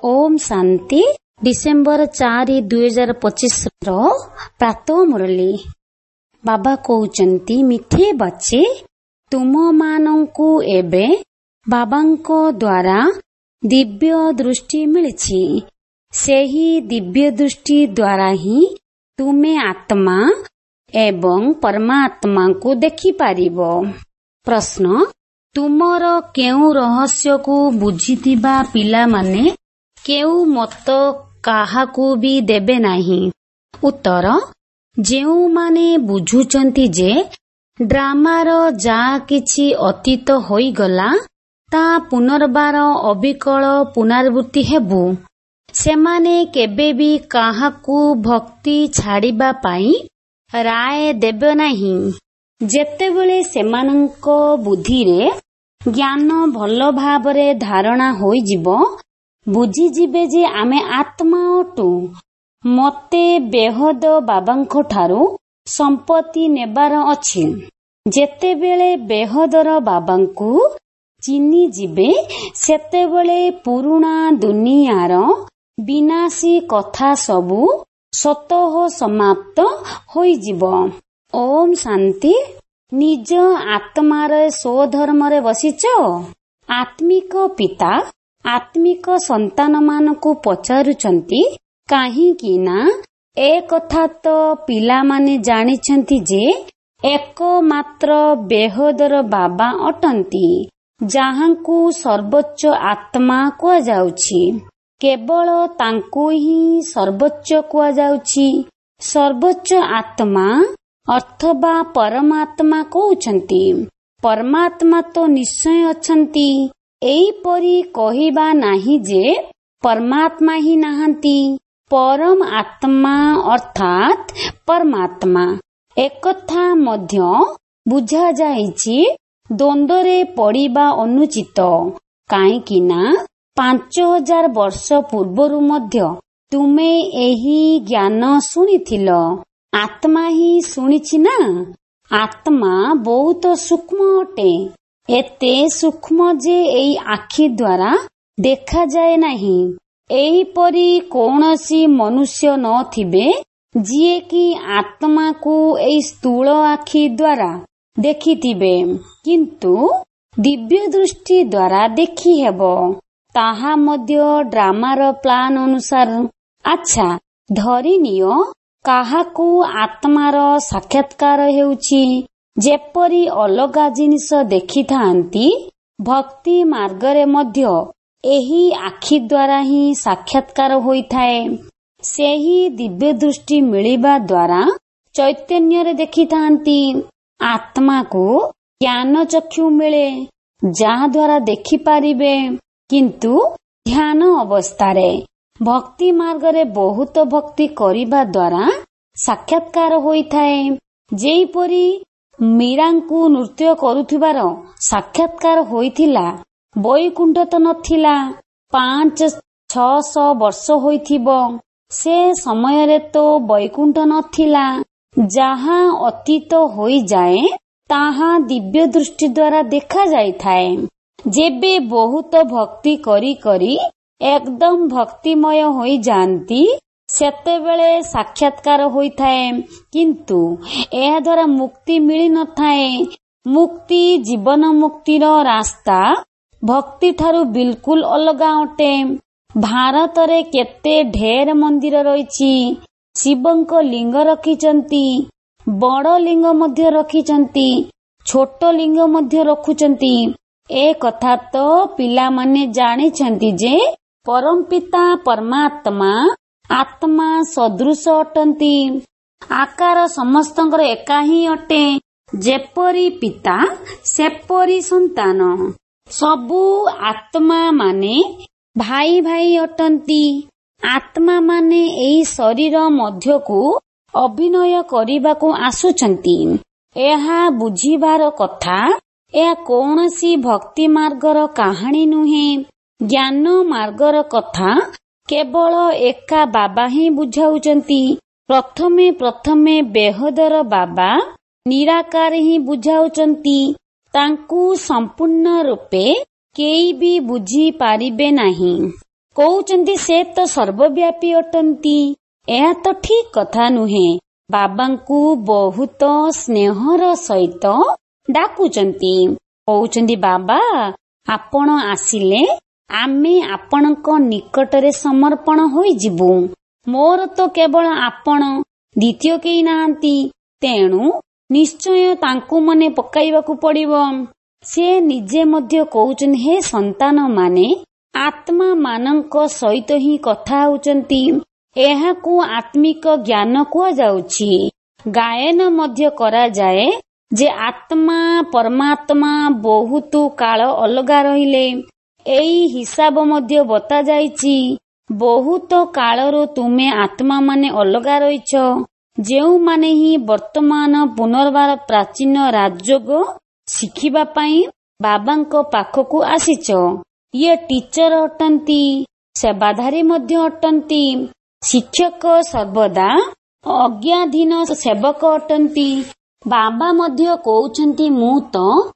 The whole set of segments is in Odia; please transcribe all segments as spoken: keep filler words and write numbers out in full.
ओम शांति। डिसेम्बर चार दुई हजार पचिश प्रातः मुरली बाबा कहउचंती, मिठे बच्चे तुम मानंकु एबे बाबांको द्वारा दिव्य दृष्टि मिलिछि। सेही दिव्य दृष्टि द्वारा ही तुमे आत्मा एवं परमात्मा को देखि पारिबो। प्रश्न, तुमर केउ रहस्य को बुझिथिबा पिला माने केउ मत काहाकू भी देबे नाही। उत्तर, जेउ माने बुझुचंती जे ड्रामार जा किछि अतीत होई गला ता पुनर्बार अविकल पुनरावृत्ति हेबु, सेमाने केबे भी काहाकू भक्ति छाड़िबा पाई राय देबे नाही। जेतेबेले सेमानंको बुद्धिरे ज्ञान भल भावरे धारणा होई जिवो, बुझिजिबे जे आमे आत्मा अटु, मते बेहद बाबांको ठारू संपत्ति नेबार अछि। जेतेबेले बेहदर बाबांकू चिनी जिबे, सेतेबेले पुरुणा दुनियार विनाशी कथा सबु सतः समाप्त होई जिवो। ओम शांति। निज आत्मार स्वधर्मरे बसिच। आत्मिक पिता आत्मिक संतान मानकु पचारुचंती, काहींकि ना ए कथा तो पिला माने जानिछंती जे एकमात्र बेहदर बाबा अटंती, जाहांकु सर्वोच्च आत्मा कुआ जाउछि। केवल तांकु ही सर्वोच्च कुआ जाउछि। सर्वोच्च आत्मा अथवा परमात्मा कहउछंती। परमात्मा तो निश्चय अछंती। एईपरि कहिबा नाही जे परमात्मा ही नाहंती। परम आत्मा अर्थात परमात्मा एकथा मध्य बुझा जाइछि। द्वंद्वरे पड़िबा अनुचित, काहेकि ना पांच हजार वर्ष पूर्वरु मध्य तुमे एही ज्ञान सुनिथिलो। आत्मा ही सुनिछि ना। आत्मा बहुत सूक्ष्म अटे, एते सूक्ष्म जे एई आखि द्वारा देखा जाए नाही। एहीपरि कौनसी मनुष्य न थिबे जिए कि आत्मा को एई स्थूल आखि द्वारा देखिथिबे, किंतु दिव्य दृष्टि द्वारा देखि हेबो, ताहा मध्य ड्रामार प्लान अनुसार। अच्छा, धरि नियो काहाकू आत्मार साक्षात्कार हेउछि। जेपरि अलगा जिनिस देखिथांती, भक्ति मार्गरे मध्य एही आखि द्वारा ही साक्षात्कार होइथाए। सेही दिव्य दृष्टि मिलिबा द्वारा चैतन्य देखिथांती। आत्मा को ज्ञान चक्षु मिले, जहा द्वारा देखि पारिबे, किंतु ध्यान अवस्थारे भक्ति मार्गरे बहुत भक्ति करिबा द्वारा साक्षात्कार होइथाए। जेपरि मीरांकु नृत्य करुथिबार साक्षात्कार होइथिला, बैकुंठ तो नथिला। पांच छह सौ वर्ष होइथिबो, से समयरे तो बैकुंठ नथिला। जहा अतीत होई जाए ताहा दिव्य दृष्टि द्वारा देखा जाइथाए। जेबे बहुत भक्ति करी करी एकदम भक्तिमय होई जानती, सेतेबेले साक्षात्कार होइथाए, किंतु एहा द्वारा मुक्ति मिली न थाए। मुक्ति जीवन मुक्तिर रास्ता भक्ति ठारू बिल्कुल अलगा अटे। भारत रे केते ढेर मंदिर रहिछि। शिवंक लिंग रखिचंती, बड़ लिंग मध्य रखिचंती, छोट लिंग मध्य रखुचंती। ए कथा तो पिला माने जानिछंती जे परमपिता परमात्मा आत्मा सदृश अटंती। आकार समस्तंकर एका ही अटे। जेपरि पिता सेपरि संतान। सबु आत्मा माने भाई भाई अटंती। आत्मा माने एई शरीर मध्यकु अभिनय करिबाकु आसुचंती। एहा बुझिबार कथा। एहा कौनसी भक्ति मार्गर कहानी नुहे, ज्ञान मार्गर कथा केवल एका बाबा ही बुझाउचंती। प्रथमे प्रथमे बेहदर बाबा निराकार ही बुझाउचंती। तांकु संपूर्ण रूपे केई भी बुझी पारिबे नाही। କହୁଛନ୍ତି ସେ ତ ସର୍ବବ୍ୟାପୀ ଅଟନ୍ତି। ଏହା ତ ଠିକ କଥା ନୁହେଁ। ବାବାଙ୍କୁ ବହୁତ ସ୍ନେହର ସହିତ ଡାକୁଛନ୍ତି। କହୁଛନ୍ତି ବାବା ଆପଣ ଆସିଲେ ଆମେ ଆପଣଙ୍କ ନିକଟରେ ସମର୍ପଣ ହୋଇଯିବୁ। ମୋର ତ କେବଳ ଆପଣ, ଦ୍ୱିତୀୟ କେହି ନାହାନ୍ତି। ତେଣୁ ନିଶ୍ଚୟ ତାଙ୍କୁ ମନେ ପକାଇବାକୁ ପଡିବ। ସେ ନିଜେ ମଧ୍ୟ କହୁଛନ୍ତି ହେ ସନ୍ତାନ ମାନେ ଆତ୍ମା ମାନଙ୍କ ସହିତ ହିଁ କଥା ହେଉଛନ୍ତି। ଏହାକୁ ଆତ୍ମିକ ଜ୍ଞାନ କୁହାଯାଉଛି। ଗାୟନ ମଧ୍ୟ କରାଯାଏ ଯେ ଆତ୍ମା ପରମାତ୍ମା ବହୁତ କାଳ ଅଲଗା ରହିଲେ। ଏଇ ହିସାବ ମଧ୍ୟ ବତାଯାଇଛି। ବହୁତ କାଳରୁ ତୁମେ ଆତ୍ମା ମାନେ ଅଲଗା ରହିଛ, ଯେଉଁମାନେ ହିଁ ବର୍ତ୍ତମାନ ପୁନର୍ବାର ପ୍ରାଚୀନ ରାଜଯୋଗ ଶିଖିବା ପାଇଁ ବାବାଙ୍କ ପାଖକୁ ଆସିଛ। ଇଏ ଟିଚର ଅଟନ୍ତି, ସେବାଧାରୀ ମଧ୍ୟ ଅଟନ୍ତି। ଶିକ୍ଷକ ସର୍ବଦା ଅଜ୍ଞାଧୀନ ସେବକ ଅଟନ୍ତି। ବାବା ମଧ୍ୟ କହୁଛନ୍ତି ମୁଁ ତ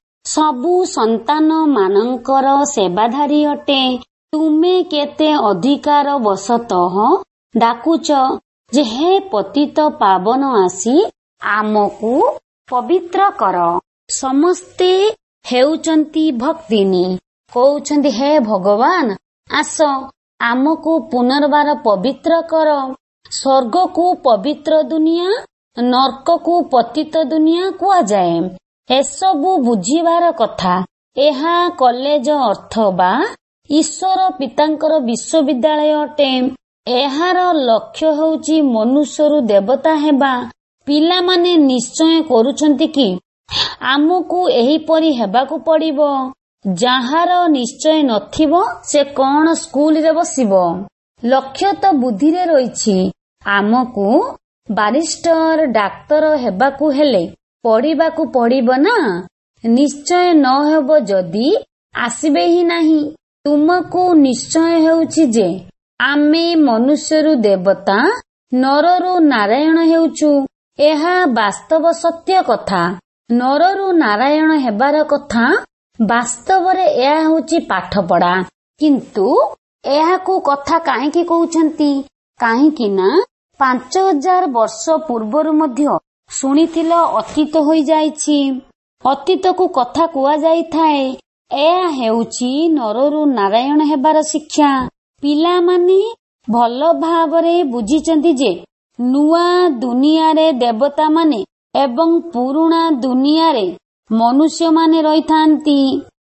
ସବୁ ସନ୍ତାନ ମାନଙ୍କର ସେବାଧାରୀ ଅଟେ। ତୁମେ କେତେ ଅଧିକାର ବଶତଃ ଡାକୁଛ ଯେ ହେ ପତିତ ପାବନ ଆସି ଆମକୁ ପବିତ୍ର କର। ସମସ୍ତେ ହେଉଛନ୍ତି ଭକ୍ତିନୀ। କହୁଛନ୍ତି ହେ ଭଗବାନ ଆସ ଆମକୁ ପୁନର୍ବାର ପବିତ୍ର କର। ସ୍ୱର୍ଗକୁ ପବିତ୍ର ଦୁନିଆ, ନର୍କକୁ ପତିତ ଦୁନିଆ କୁହାଯାଏ। ଏସବୁ ବୁଝିବାର କଥା। ଏହା କଲେଜ ଅଥବା ଈଶ୍ୱର ପିତାଙ୍କର ବିଶ୍ୱବିଦ୍ୟାଳୟ ଅଟେ। ଏହାର ଲକ୍ଷ୍ୟ ହେଉଛି ମନୁଷ୍ୟରୁ ଦେବତା ହେବା। ପିଲାମାନେ ନିଶ୍ଚୟ କରୁଛନ୍ତି କି ଆମକୁ ଏହିପରି ହେବାକୁ ପଡିବ। ଯାହାର ନିଶ୍ଚୟ ନଥିବ ସେ କଣ ସ୍କୁଲରେ ବସିବ? ଲକ୍ଷ୍ୟ ତ ବୁଦ୍ଧିରେ ରହିଛି। ଆମକୁ ବାରିଷ୍ଟର ଡାକ୍ତର ହେବାକୁ ହେଲେ ପଢିବାକୁ ପଡିବ ନା। ନିଶ୍ଚୟ ନ ହେବ ଯଦି ଆସିବେ ହିଁ ନାହିଁ। ତୁମକୁ ନିଶ୍ଚୟ ହେଉଛି ଯେ ଆମେ ମନୁଷ୍ୟରୁ ଦେବତା, ନରରୁ ନାରାୟଣ ହେଉଛୁ। ଏହା ବାସ୍ତବ ସତ୍ୟ କଥା। ନରରୁ ନାରାୟଣ ହେବାର କଥା। ବାସ୍ତବରେ ଏହା ହେଉଛି ପାଠପଢା। କିନ୍ତୁ ଏହାକୁ କଥା କାହିଁକି କହୁଛନ୍ତି? କାହିଁକି ନା ପାଞ୍ଚ ହଜାର ବର୍ଷ ପୂର୍ବରୁ ମଧ୍ୟ ଶୁଣିଥିଲ ଅତୀତ ହୋଇଯାଇଛି। ଅତୀତକୁ କଥା କୁହାଯାଇଥାଏ। ଏହା ହେଉଛି ନରରୁ ନାରାୟଣ ହେବାର ଶିକ୍ଷା। ପିଲାମାନେ ଭଲ ଭାବରେ ବୁଝିଛନ୍ତି ଯେ ନୂଆ ଦୁନିଆରେ ଦେବତାମାନେ ଏବଂ ପୁରୁଣା ଦୁନିଆରେ ମନୁଷ୍ୟମାନେ ରହିଥାନ୍ତି।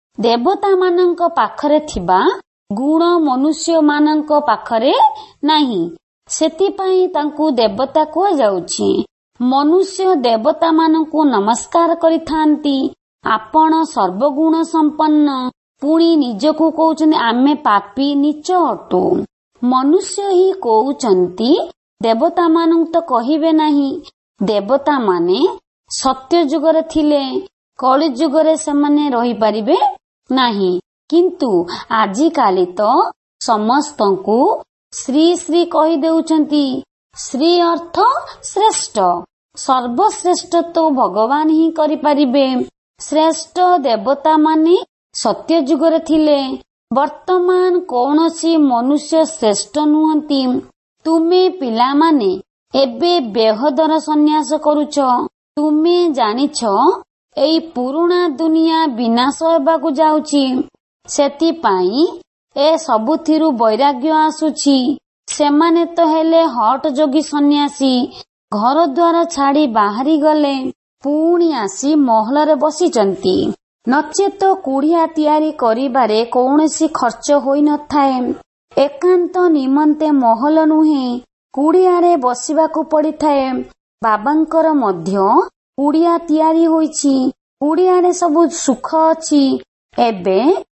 ଦେବତାମାନଙ୍କ ପାଖରେ ଥିବା ଗୁଣ ମନୁଷ୍ୟମାନଙ୍କ ପାଖରେ ନାହିଁ। ସେଥିପାଇଁ ତାଙ୍କୁ ଦେବତା କୁହାଯାଉଛି। ମନୁଷ୍ୟ ଦେବତାମାନଙ୍କୁ ନମସ୍କାର କରିଥାନ୍ତି। ଆପଣ ସର୍ବଗୁଣ ସମ୍ପନ୍ନ। ପୁଣି ନିଜକୁ କହୁଛନ୍ତି ଆମେ ପାପୀ ନୀଚ ଅଟୁ। ମନୁଷ୍ୟ ହିଁ କହୁଛନ୍ତି ଦେବତାମାନଙ୍କୁ ତ କହିବେ ନାହିଁ। ଦେବତାମାନେ ସତ୍ୟ ଯୁଗରେ ଥିଲେ, କଳି ଯୁଗରେ ସେମାନେ ରହିପାରିବେ ନାହିଁ। କିନ୍ତୁ ଆଜିକାଲି ତ ସମସ୍ତଙ୍କୁ ଶ୍ରୀ ଶ୍ରୀ କହିଦେଉଛନ୍ତି। ଶ୍ରୀ ଅର୍ଥ ଶ୍ରେଷ୍ଠ। ସର୍ବଶ୍ରେଷ୍ଠ ତ ଭଗବାନ ହିଁ କରିପାରିବେ। ଶ୍ରେଷ୍ଠ ଦେବତାମାନେ ସତ୍ୟ ଯୁଗରେ ଥିଲେ। ବର୍ତ୍ତମାନ କୌଣସି ମନୁଷ୍ୟ ଶ୍ରେଷ୍ଠ ନୁହନ୍ତି। ତୁମେ ପିଲାମାନେ ଏବେ ବେହଦର ସନ୍ନ୍ୟାସ କରୁଛ। ତୁମେ ଜାଣିଛ ଏଇ ପୁରୁଣା ଦୁନିଆ ବିନାଶ ହେବାକୁ ଯାଉଛି। ସେଥିପାଇଁ ଏ ସବୁଥିରୁ ବୈରାଗ୍ୟ ଆସୁଛି। ସେମାନେ ତ ହେଲେ ହଟ ଯୋଗୀ ସନ୍ନ୍ୟାସୀ। ଘର ଦ୍ୱାର ଛାଡି ବାହାରି ଗଲେ ପୁଣି ଆସି ମହଲରେ ବସିଛନ୍ତି। ନଚେତ କୁଡିଆ ତିଆରି କରିବାରେ କୌଣସି ଖର୍ଚ୍ଚ ହୋଇନଥାଏ। ଏକାନ୍ତ ନିମନ୍ତେ ମହଲ ନୁହେଁ, କୁଡିଆରେ ବସିବାକୁ ପଡିଥାଏ। ବାବାଙ୍କର ମଧ୍ୟ କୁଡିଆ ତିଆରି ହୋଇଛି। କୁଡିଆରେ ସବୁ ସୁଖ ଅଛି। ଏବେ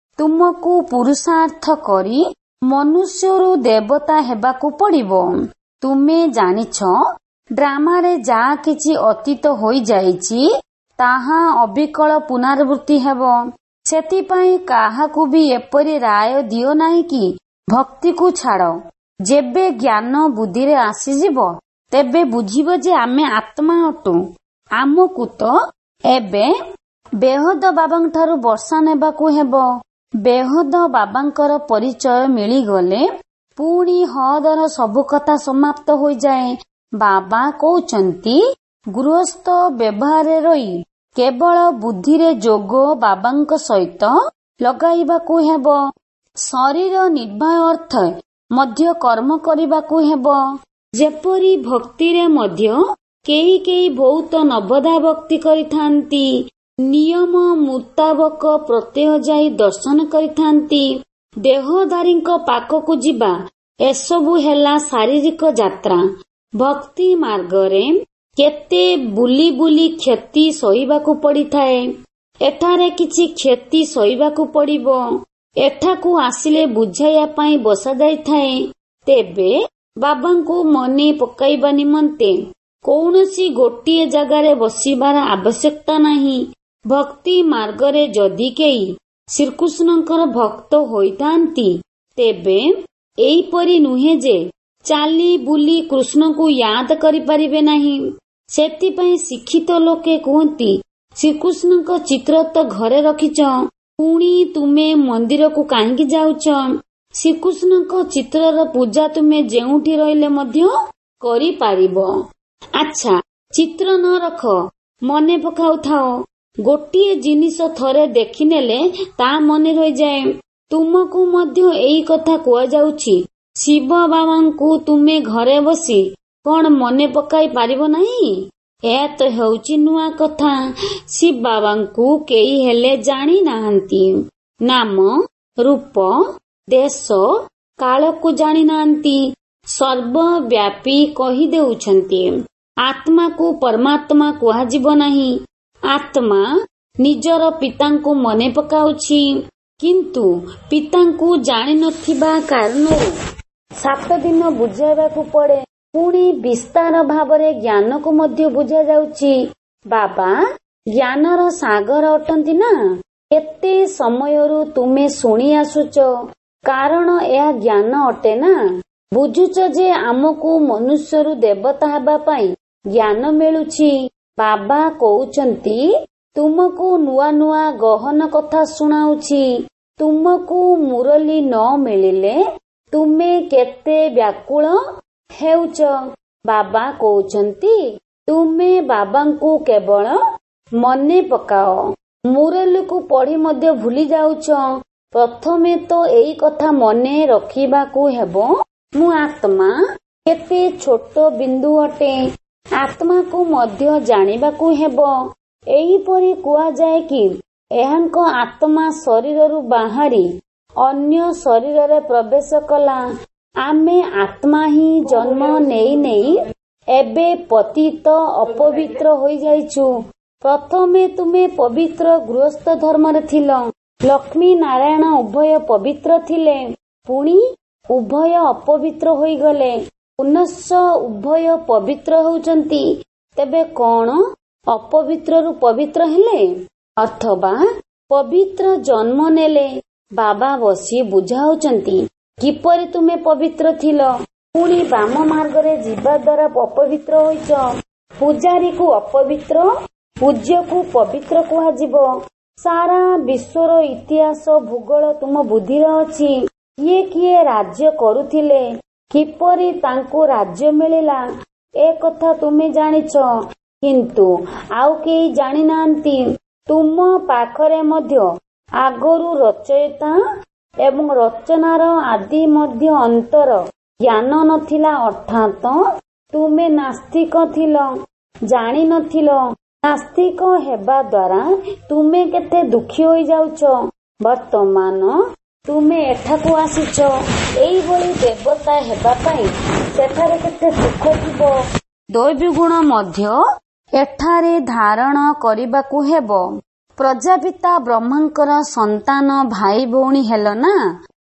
ତୁମକୁ ପୁରୁଷାର୍ଥ କରି ମନୁଷ୍ୟରୁ ଦେବତା ହେବାକୁ ପଡିବ। ତୁମେ ଜାଣିଛ ଡ୍ରାମାରେ ଯାହା କିଛି ଅତୀତ ହୋଇଯାଇଛି ତାହା ଅବିକଳ ପୁନରାବୃତ୍ତି ହେବ। ସେଥିପାଇଁ କାହାକୁ ବି ଏପରି ରାୟ ଦିଅ ନାହିଁ କି ଭକ୍ତିକୁ ଛାଡ। ଯେବେ ଜ୍ଞାନ ବୁଦ୍ଧିରେ ଆସିଯିବ ତେବେ ବୁଝିବ ଯେ ଆମେ ଆତ୍ମା ଅଟୁ। ଆମକୁ ତ ଏବେ ବେହଦ ବାବାଙ୍କଠାରୁ ବର୍ଷା ନେବାକୁ ହେବ। ବେହଦ ବାବାଙ୍କର ପରିଚୟ ମିଳିଗଲେ ପୁଣି ହଦର ସବୁ କଥା ସମାପ୍ତ ହୋଇଯାଏ। ବାବା କହୁଛନ୍ତି ଗୃହସ୍ଥ ବ୍ୟବହାରରେ ରହି କେବଳ ବୁଦ୍ଧିରେ ଯୋଗ ବାବାଙ୍କ ସହିତ ଲଗାଇବାକୁ ହେବ। ଶରୀର ନିର୍ବାହ ଅର୍ଥ ମଧ୍ୟ କର୍ମ କରିବାକୁ ହେବ। ଯେପରି ଭକ୍ତିରେ ମଧ୍ୟ କେହି କେହି ବହୁତ ନବଦା ଭକ୍ତି କରିଥାନ୍ତି, ନିୟମ ମୁତାବକ ପ୍ରତ୍ୟହ ଯାଇ ଦର୍ଶନ କରିଥାନ୍ତି। ଦେହଧାରୀଙ୍କ ପାଖକୁ ଯିବା ଏସବୁ ହେଲା ଶାରୀରିକ ଯାତ୍ରା। ଭକ୍ତି ମାର୍ଗରେ କେତେ ବୁଲି ବୁଲି କ୍ଷତି ସହିବାକୁ ପଡ଼ିଥାଏ। ଏଠାରେ କିଛି କ୍ଷତି ସହିବାକୁ ପଡ଼ିବ। ଏଠାକୁ ଆସିଲେ ବୁଝାଇବା ପାଇଁ ବସାଯାଇଥାଏ। ତେବେ ବାବାଙ୍କୁ ମନେ ପକାଇବା ନିମନ୍ତେ କୌଣସି ଗୋଟିଏ ଜାଗାରେ ବସିବାର ଆବଶ୍ୟକତା ନାହିଁ। ଭକ୍ତି ମାର୍ଗରେ ଯଦି କେହି ଶ୍ରୀକୃଷ୍ଣଙ୍କର ଭକ୍ତ ହୋଇଥାନ୍ତି ତେବେ ଏହିପରି ନୁହେଁ ଯେ ଚାଲି ବୁଲି କୃଷ୍ଣଙ୍କୁ ୟାଦ କରିପାରିବେ ନାହିଁ। ସେଥିପାଇଁ ଶିକ୍ଷିତ ଲୋକେ କୁହନ୍ତି ଶ୍ରୀକୃଷ୍ଣଙ୍କ ଚିତ୍ର ତ ଘରେ ରଖିଛ, ପୁଣି ତୁମେ ମନ୍ଦିରକୁ କାହିଁକି ଯାଉଛ? ଶ୍ରୀକୃଷ୍ଣଙ୍କ ଚିତ୍ରର ପୂଜା ତୁମେ ଯେଉଁଠି ରହିଲେ ମଧ୍ୟ କରିପାରିବ। ଆଚ୍ଛା, ଚିତ୍ର ନ ରଖ, ମନେ ପକାଉଥାଅ। ଗୋଟିଏ ଜିନିଷ ଥରେ ଦେଖିନେଲେ ତା ମନେ ରହିଯାଏ। ତୁମକୁ ମଧ୍ୟ ଏଇ କଥା କୁହାଯାଉଛି। ଶିବ ବାବାଙ୍କୁ ତୁମେ ଘରେ ବସି କଣ ମନେ ପକାଇ ପାରିବ ନାହିଁ? ଏହା ତ ହେଉଛି ନୂଆ କଥା। ଶିବ ବାବାଙ୍କୁ କେହି ହେଲେ ଜାଣି ନାହାନ୍ତି। ନାମ, ରୂପ, ଦେଶ, କାଳକୁ ଜାଣି ନାହାନ୍ତି। ସର୍ବବ୍ୟାପୀ କହି ଦେଉଛନ୍ତି। ଆତ୍ମାକୁ ପରମାତ୍ମା କୁହାଯିବ ନାହିଁ। ଆତ୍ମା ନିଜର ପିତାଙ୍କୁ ମନେ ପକାଉଛି, କିନ୍ତୁ ପିତାଙ୍କୁ ଜାଣିନଥିବା କାରଣରୁ ସାତ ଦିନ ବୁଝାଇବାକୁ ପଡେ। ପୁଣି ବିସ୍ତାର ଭାବରେ ଜ୍ଞାନକୁ ମଧ୍ୟ ବୁଝାଯାଉଛି। ବାବା ଜ୍ଞାନର ସାଗର ଅଟନ୍ତି ନା। କେତେ ସମୟରୁ ତୁମେ ଶୁଣି ଆସୁଛ, କାରଣ ଏହା ଜ୍ଞାନ ଅଟେ ନା। ବୁଝୁଛ ଯେ ଆମକୁ ମନୁଷ୍ୟରୁ ଦେବତା ହେବା ପାଇଁ ଜ୍ଞାନ ମିଳୁଛି। ବାବା କହୁଛନ୍ତି ତୁମକୁ ନୂଆ ନୂଆ ଗହନ କଥା ଶୁଣାଉଛି। ତୁମକୁ ମୁରଲି ନ ମିଳିଲେ ତୁମେ କେତେ ବ୍ୟାକୁଳ ହେଉଛ। ବାବା କହୁଛନ୍ତି ତୁମେ ବାବାଙ୍କୁ କେବଳ ମନେ ପକାଅ। ମୁରଲିକୁ ପଢି ମଧ୍ୟ ଭୁଲି ଯାଉଛ। ପ୍ରଥମେ ତ ଏଇ କଥା ମନେ ରଖିବାକୁ ହେବ, ମୁଁ ଆତ୍ମା କେତେ ଛୋଟ ବିନ୍ଦୁ ଅଟେ। ଆତ୍ମାକୁ ମଧ୍ୟ ଜାଣିବାକୁ ହେବ। ଏହିପରି କୁହାଯାଏ କି ଏହାଙ୍କ ଆତ୍ମା ଶରୀରରୁ ବାହାରି ଅନ୍ୟ ଶରୀରରେ ପ୍ରବେଶ କଲା। ଆମେ ଆତ୍ମା ହିଁ ଜନ୍ମ ନେଇ ନେଇ ଏବେ ପତିତ ଅପବିତ୍ର ହୋଇଯାଇଛୁ। ପ୍ରଥମେ ତୁମେ ପବିତ୍ର ଗୃହସ୍ଥ ଧର୍ମରେ ଥିଲ। ଲକ୍ଷ୍ମୀ ନାରାୟଣ ଉଭୟ ପବିତ୍ର ଥିଲେ, ପୁଣି ଉଭୟ ଅପବିତ୍ର ହୋଇଗଲେ। ପୁନଶ୍ଚ ଉଭୟ ପବିତ୍ର ହେଉଛନ୍ତି। ତେବେ କଣ ଅପବିତ୍ରରୁ ପବିତ୍ର ହେଲେ ଅଥବା ପବିତ୍ର ଜନ୍ମ ନେଲେ? ବାବା ବସି ବୁଝାଉଛନ୍ତି କିପରି ତୁମେ ପବିତ୍ର ଥିଲ, ପୁଣି ବାମ ମାର୍ଗରେ ଯିବା ଦ୍ୱାରା ଅପବିତ୍ର ହୋଇଛ। ପୂଜାରୀକୁ ଅପବିତ୍ର, ପୂଜ୍ୟକୁ ପବିତ୍ର କୁହାଯିବ। ସାରା ବିଶ୍ୱର ଇତିହାସ ଭୂଗୋଳ ତୁମ ବୁଦ୍ଧିରେ ଅଛି। କିଏ କିଏ ରାଜ୍ୟ କରୁଥିଲେ, କିପରି ତାଙ୍କୁ ରାଜ୍ୟ ମିଳିଲା, ଏ କଥା ତୁମେ ଜାଣିଛ, କିନ୍ତୁ ଆଉ କେହି ଜାଣିନାହାନ୍ତି। ତୁମ ପାଖରେ ମଧ୍ୟ ଆଗରୁ ରଚୟିତା ଏବଂ ରଚନାର ଆଦି ମଧ୍ୟ ଅନ୍ତର ଜ୍ଞାନ ନଥିଲା, ଅର୍ଥାତ ତୁମେ ନାସ୍ତିକ ଥିଲ, ଜାଣିନଥିଲ। ନାସ୍ତିକ ହେବା ଦ୍ୱାରା ତୁମେ କେତେ ଦୁଃଖୀ ହୋଇଯାଉଛ। ବର୍ତ୍ତମାନ ତୁମେ ଏଠାକୁ ଆସିଛ ଏଇଭଳି ଦେବତା ହେବା ପାଇଁ। ସେଠାରେ କେତେ ସୁଖ ଥିବ। ଦୈବଗୁଣ ମଧ୍ୟ ଏଠାରେ ଧାରଣ କରିବାକୁ ହେବ। ପ୍ରଜାପିତା ବ୍ରହ୍ମାଙ୍କର ସନ୍ତାନ ଭାଇ ଭଉଣୀ ହେଲ ନା।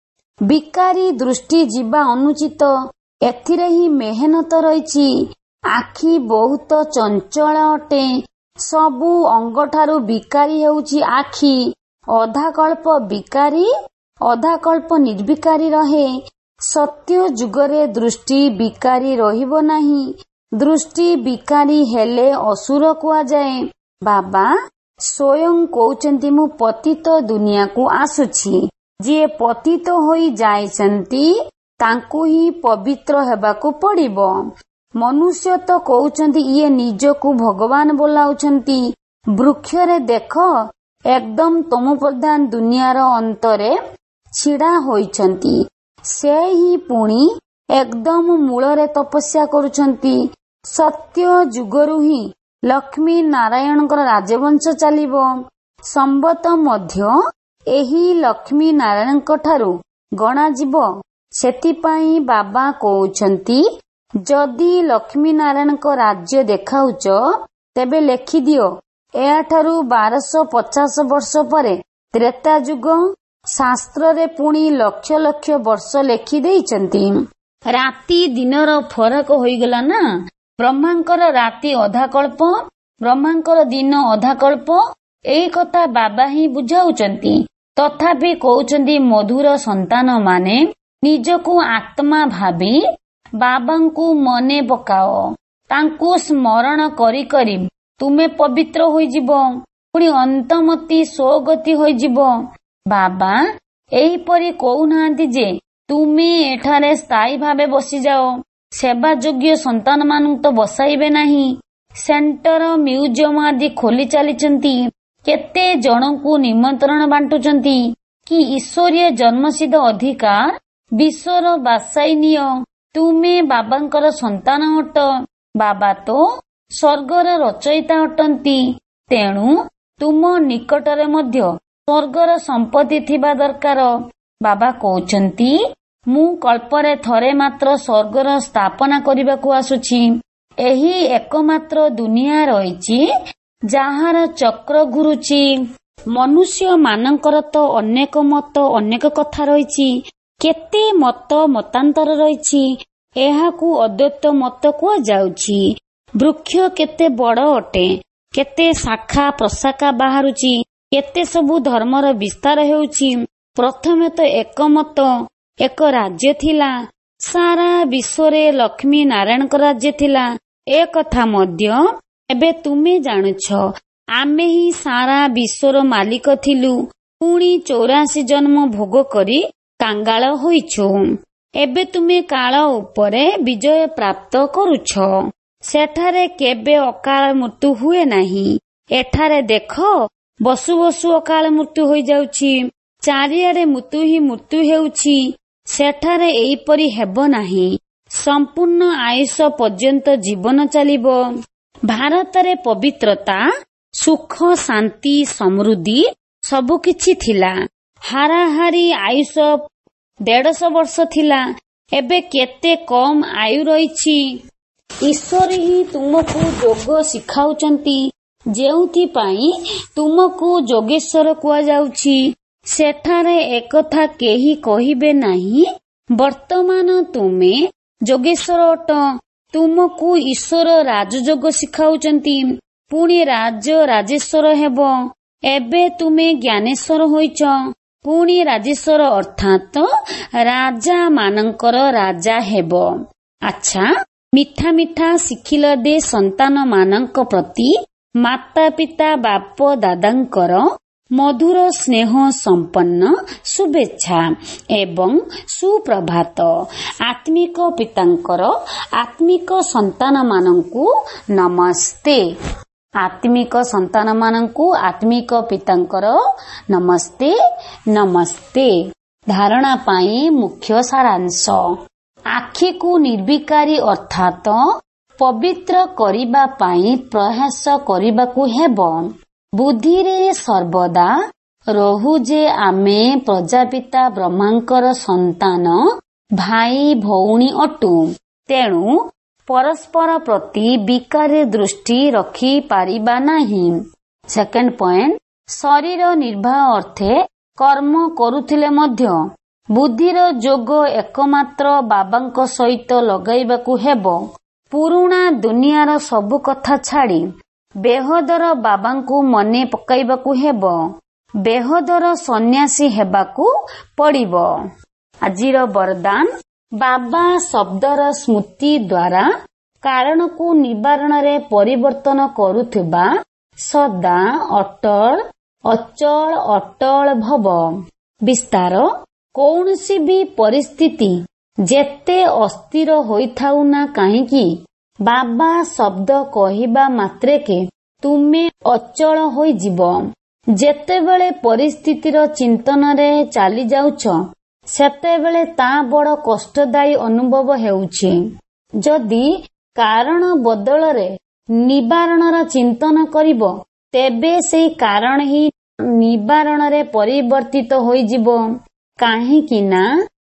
ବିକାରୀ ଦୃଷ୍ଟି ଯିବା ଅନୁଚିତ। ଏଥିରେ ହିଁ ମେହନତ ରହିଛି। ଆଖି ବହୁତ ଚଞ୍ଚଳ ଅଟେ। ସବୁ ଅଙ୍ଗଠାରୁ ବିକାରୀ ହେଉଛି ଆଖି। ଅଧାକଳ୍ପ ବିକାରୀ, ଅଧାକଳ୍ପ ନିର୍ବିକାରୀ ରହେ। ସତ୍ୟ ଯୁଗରେ ଦୃଷ୍ଟି ବିକାରୀ ରହିବ ନାହିଁ। ଦୃଷ୍ଟି ବିକାରୀ ହେଲେ ଅସୁର କୁହାଯାଏ। ବାବା ସ୍ୱୟଂ କହୁଛନ୍ତି ମୁଁ ପତିତ ଦୁନିଆକୁ ଆସୁଛି। ଯିଏ ପତିତ ହୋଇ ଯାଇଛନ୍ତି ତାଙ୍କୁ ହିଁ ପବିତ୍ର ହେବାକୁ ପଡିବ। ମନୁଷ୍ୟ ତ କହୁଛନ୍ତି ଇଏ ନିଜକୁ ଭଗବାନ ବୋଲାଉଛନ୍ତି। ବୃକ୍ଷରେ ଦେଖ, ଏକଦମ ତମୁ ପ୍ରଧାନ ଦୁନିଆର ଅନ୍ତରେ ଛିଡା ହୋଇଛନ୍ତି। ସେ ହିଁ ପୁଣି ଏକଦମ ମୂଳରେ ତପସ୍ୟା କରୁଛନ୍ତି। ସତ୍ୟ ଯୁଗରୁ ହିଁ ଲକ୍ଷ୍ମୀ ନାରାୟଣଙ୍କର ରାଜବଂଶ ଚାଲିବ। ସମ୍ବତ ମଧ୍ୟ ଏହି ଲକ୍ଷ୍ମୀ ନାରାୟଣଙ୍କ ଠାରୁ ଗଣାଯିବ। ସେଥିପାଇଁ ବାବା କହୁଛନ୍ତି, ଯଦି ଲକ୍ଷ୍ମୀ ନାରାୟଣଙ୍କ ରାଜ୍ୟ ଦେଖାଉଛ ତେବେ ଲେଖିଦିଅ। ଏହାଠାରୁ ବାରଶହ ପଚାଶ ବର୍ଷ ପରେ ତ୍ରେତା ଯୁଗ। ଶାସ୍ତ୍ରରେ ପୁଣି ଲକ୍ଷ ଲକ୍ଷ ବର୍ଷ ଲେଖି ଦେଇଛନ୍ତି। ରାତି ଦିନର ଫରକ ହୋଇଗଲା ନା। ବ୍ରହ୍ମାଙ୍କର ରାତି ଅଧା କଳ୍ପ, ବ୍ରହ୍ମାଙ୍କର ଦିନ ଅଧା କଳ୍ପ। ଏଇ କଥା ବାବା ହିଁ ବୁଝାଉଛନ୍ତି। ତଥାପି କହୁଛନ୍ତି ମଧୁର ସନ୍ତାନ ମାନେ ନିଜକୁ ଆତ୍ମା ଭାବି ବାବାଙ୍କୁ ମନେ ପକାଅ। ତାଙ୍କୁ ସ୍ମରଣ କରି କରି ତୁମେ ପବିତ୍ର ହୋଇଯିବ, ପୁଣି ଅନ୍ତମତି ସ୍ୱଗତି ହୋଇଯିବ। ବାବା ଏହିପରି କହୁନାହାନ୍ତି ଯେ ତୁମେ ଏଠାରେ ସ୍ଥାୟୀ ଭାବେ ବସିଯାଅ। ସେବା ଯୋଗ୍ୟ ସନ୍ତାନ ମାନଙ୍କୁ ତ ବସାଇବେ ନାହିଁ। ସେଣ୍ଟର, ମ୍ୟୁଜିୟମ ଆଦି ଖୋଲି ଚାଲିଛନ୍ତି। କେତେ ଜଣଙ୍କୁ ନିମନ୍ତ୍ରଣ ବାଣ୍ଟୁଛନ୍ତି କି ଈଶ୍ୱରୀୟ ଜନ୍ମସିଦ୍ଧ ଅଧିକାର ବିଶ୍ୱର ବାସାଇ ନିଅ। ତୁମେ ବାବାଙ୍କର ସନ୍ତାନ ଅଟ। ବାବା ତ ସ୍ୱର୍ଗର ରଚୟିତା ଅଟନ୍ତି। ତେଣୁ ତୁମ ନିକଟରେ ମଧ୍ୟ ସ୍ୱର୍ଗର ସମ୍ପତ୍ତି ଥିବା ଦରକାର। ବାବା କହୁଛନ୍ତି, ମୁଁ କଳ୍ପରେ ଥରେ ମାତ୍ର ସ୍ୱର୍ଗର ସ୍ଥାପନା କରିବାକୁ ଆସୁଛି। ଏହି ଏକମାତ୍ର ଦୁନିଆ ରହିଛି ଯାହାର ଚକ୍ର ଘୁରୁଛି। ମନୁଷ୍ୟ ମାନଙ୍କର ତ ଅନେକ ମତ, ଅନେକ କଥା ରହିଛି। କେତେ ମତ ମତାନ୍ତର ରହିଛି। ଏହାକୁ ଅଦ୍ୱୈତ ମତ କୁହାଯାଉଛି। ବୃକ୍ଷ କେତେ ବଡ଼ ଅଟେ, କେତେ ଶାଖା ପ୍ରଶାଖା ବାହାରୁଛି, କେତେ ସବୁ ଧର୍ମର ବିସ୍ତାର ହେଉଛି। ପ୍ରଥମେ ତ ଏକ ମତ, ଏକ ରାଜ୍ୟ ଥିଲା। ସାରା ବିଶ୍ୱରେ ଲକ୍ଷ୍ମୀ ନାରାୟଣଙ୍କ ରାଜ୍ୟ ଥିଲା। ଏ କଥା ମଧ୍ୟ ଏବେ ତୁମେ ଜାଣୁଛ। ଆମେ ହିଁ ସାରା ବିଶ୍ୱର ମାଲିକ ଥିଲୁ। ପୁଣି ଚଉରାଶୀ ଜନ୍ମ ଭୋଗ କରି କାଙ୍ଗାଳ ହୋଇଛୁ। ଏବେ ତୁମେ କାଳ ଉପରେ ବିଜୟ ପ୍ରାପ୍ତ କରୁଛ। ସେଠାରେ କେବେ ଅକାଳ ମୃତ୍ୟୁ ହୁଏ ନାହିଁ। ଏଠାରେ ଦେଖ, ବସୁ ବସୁ ଅକାଳ ମୃତ୍ୟୁ ହୋଇଯାଉଛି। ଚାରିଆଡେ ମୃତ୍ୟୁ ହିଁ ମୃତ୍ୟୁ ହେଉଛି। ସେଠାରେ ଏହିପରି ହେବ ନାହିଁ। ସମ୍ପୂର୍ଣ୍ଣ ଆୟୁଷ ପର୍ଯ୍ୟନ୍ତ ଜୀବନ ଚାଲିବ। ଭାରତରେ ପବିତ୍ରତା, ସୁଖ, ଶାନ୍ତି, ସମୃଦ୍ଧି ସବୁକିଛି ଥିଲା। ହାରାହାରି ଆୟୁଷ ଦେଢ଼ଶହ ବର୍ଷ ଥିଲା। ଏବେ କେତେ କମ୍ ଆୟୁ ରହିଛି। ଈଶ୍ୱର ହିଁ ତୁମକୁ ଯୋଗ ଶିଖାଉଛନ୍ତି, ଯେଉଁଥିପାଇଁ ତୁମକୁ ଯୋଗେଶ୍ୱର କୁହାଯାଉଛି। ସେଠାରେ ଏକଥା କେହି କହିବେ ନାହିଁ ବର୍ତ୍ତମାନ ତୁମେ ଯୋଗେଶ୍ୱର ଅଟ। ତୁମକୁ ଈଶ୍ୱର ରାଜଯୋଗ ଶିଖାଉଛନ୍ତି। ପୁଣି ରାଜ ରାଜେଶ୍ୱର ହେବ। ଏବେ ତୁମେ ଜ୍ଞାନେଶ୍ୱର ହୋଇଛ। ପୁଣି ରାଜେଶ୍ୱର ଅର୍ଥାତ୍ ରାଜା ମାନଙ୍କର ରାଜା ହେବ। ଆଚ୍ଛା, ମିଠା ମିଠା ଶିଖିଲ ଦେ ସନ୍ତାନ ମାନଙ୍କ ପ୍ରତି ମାତା ପିତା ବାପ ଦାଦାଙ୍କର ମଧୁର ସ୍ନେହ ସମ୍ପନ୍ନ ଶୁଭେଚ୍ଛା ଏବଂ ସୁପ୍ରଭାତ। ଆତ୍ମିକ ପିତାଙ୍କର ଆତ୍ମିକ ସନ୍ତାନ ମାନଙ୍କୁ ନମସ୍ତେ। ଆତ୍ମିକ ସନ୍ତାନ ମାନଙ୍କୁ ଆତ୍ମିକ ପିତାଙ୍କର ନମସ୍ତେ ନମସ୍ତେ। ଧାରଣା ପାଇଁ ମୁଖ୍ୟ ସାରାଂଶ। ଆଖିକୁ ନିର୍ବିକାରୀ ଅର୍ଥାତ୍ ପବିତ୍ର କରିବା ପାଇଁ ପ୍ରୟାସ କରିବାକୁ ହେବ। ବୁଦ୍ଧିରେ ସର୍ବଦା ରହୁ ଯେ ଆମେ ପ୍ରଜାପିତା ବ୍ରହ୍ମାଙ୍କର ସନ୍ତାନ, ଭାଇ ଭଉଣୀ ଅଟୁ। ତେଣୁ ପରସ୍ପର ପ୍ରତି ବିକାରୀ ଦୃଷ୍ଟି ରଖିପାରିବା ନାହିଁ। ସେକେଣ୍ଡ ପଏଣ୍ଟ, ଶରୀର ନିର୍ବାହ ଅର୍ଥେ କର୍ମ କରୁଥିଲେ ମଧ୍ୟ ବୁଦ୍ଧିର ଯୋଗ ଏକମାତ୍ର ବାବାଙ୍କ ସହିତ ଲଗାଇବାକୁ ହେବ। ପୁରୁଣା ଦୁନିଆର ସବୁ କଥା ଛାଡ଼ି ବେହଦର ବାବାଙ୍କୁ ମନେ ପକାଇବାକୁ ହେବ। ବେହଦର ସନ୍ନ୍ୟାସୀ ହେବାକୁ ପଡ଼ିବ। ଆଜିର ବରଦାନ, ବାବା ଶବ୍ଦର ସ୍ମୃତି ଦ୍ୱାରା କାରଣକୁ ନିବାରଣରେ ପରିବର୍ତ୍ତନ କରୁଥିବା ସଦା ଅଟଳ ଅଚଳ ଅଟଳ ଭବ। ବିସ୍ତାର କୌଣସି ବି ପରିସ୍ଥିତି ଯେତେ ଅସ୍ଥିର ହୋଇଥାଉ ନା କାହିଁକି ବାବା ଶବ୍ଦ କହିବା ମାତ୍ରେକେ ତୁମେ ଅଚଳ ହୋଇଯିବ। ଯେତେବେଳେ ପରିସ୍ଥିତିର ଚିନ୍ତନରେ ଚାଲି ଯାଉଛ ସେତେବେଳେ ତା ବଡ଼ କଷ୍ଟଦାୟୀ ଅନୁଭବ ହେଉଛି। ଯଦି କାରଣ ବଦଳରେ ନିବାରଣର ଚିନ୍ତନ କରିବ ତେବେ ସେହି କାରଣ ହିଁ ନିବାରଣରେ ପରିବର୍ତ୍ତିତ ହୋଇଯିବ। କାହିଁକି ନା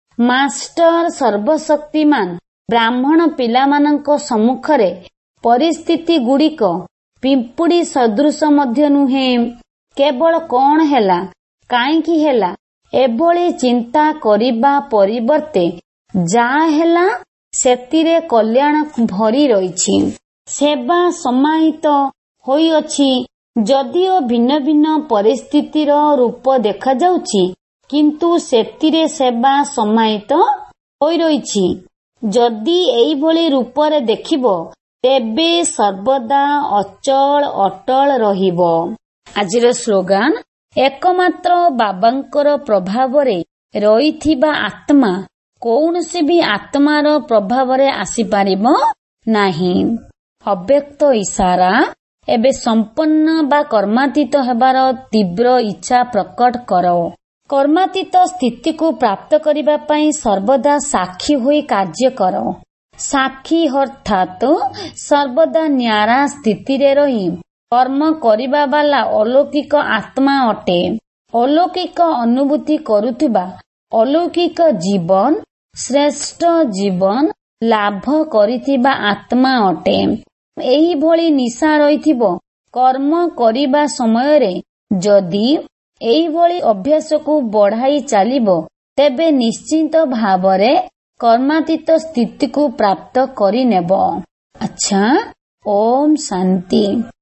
ମାଷ୍ଟର ସର୍ବଶକ୍ତିମାନ ବ୍ରାହ୍ମଣ ପିଲାମାନଙ୍କ ସମ୍ମୁଖରେ ପରିସ୍ଥିତି ଗୁଡ଼ିକ ପିମ୍ପୁଡ଼ି ସଦୃଶ ମଧ୍ୟ ନୁହେଁ। କେବଳ କଣ ହେଲା, କାହିଁକି ହେଲା ଏଭଳି ଚିନ୍ତା କରିବା ପରିବର୍ତ୍ତେ ଯାହା ହେଲା ସେଥିରେ କଲ୍ୟାଣ ଭରି ରହିଛି। ସେବା ସମାହିତ ହୋଇଅଛି। ଯଦିଓ ଭିନ୍ନ ଭିନ୍ନ ପରିସ୍ଥିତିର ରୂପ ଦେଖାଯାଉଛି କିନ୍ତୁ ସେଥିରେ ସେବା ସମାହିତ ହୋଇ ରହିଛି। ଯଦି ଏଇଭଳି ରୂପରେ ଦେଖିବ ତେବେ ସର୍ବଦା ଅଚଳ ଅଟଳ ରହିବ। ଆଜିର ସ୍ଲୋଗାନ, ଏକମାତ୍ର ବାବାଙ୍କର ପ୍ରଭାବରେ ରହିଥିବା ଆତ୍ମା କୌଣସି ବି ଆତ୍ମାର ପ୍ରଭାବରେ ଆସିପାରିବ ନାହିଁ। ଅବ୍ୟକ୍ତ ଇଶାରା, ଏବେ ସମ୍ପନ୍ନ ବା କର୍ମାତୀତ ହେବାର ତୀବ୍ର ଇଚ୍ଛା ପ୍ରକଟ କର। କର୍ମାତୀତ ସ୍ଥିତିକୁ ପ୍ରାପ୍ତ କରିବା ପାଇଁ ସର୍ବଦା ସାକ୍ଷୀ ହୋଇ କାର୍ଯ୍ୟ କର। ସାକ୍ଷୀ ଅର୍ଥାତ୍ ସର୍ବଦା ନ୍ୟାରା ସ୍ଥିତିରେ ରହି କର୍ମ କରିବା ବାଲା ଅଲୌକିକ ଆତ୍ମା ଅଟେ। ଅଲୌକିକ ଅନୁଭୂତି କରୁଥିବା ଅଲୌକିକ ଜୀବନ ଶ୍ରେଷ୍ଠ ଜୀବନ ଲାଭ କରିଥିବା ଆତ୍ମା ଅଟେ। ଏହିଭଳି ନିଶା ରହିଥିବ କର୍ମ କରିବା ସମୟରେ। ଯଦି ଏହିଭଳି ଅଭ୍ୟାସକୁ ବଢ଼ାଇ ଚାଲିବ ତେବେ ନିଶ୍ଚିତ ଭାବରେ କର୍ମାତୀତ ସ୍ଥିତିକୁ ପ୍ରାପ୍ତ କରିନେବ। ଆଚ୍ଛା, ଓମ୍ ଶାନ୍ତି।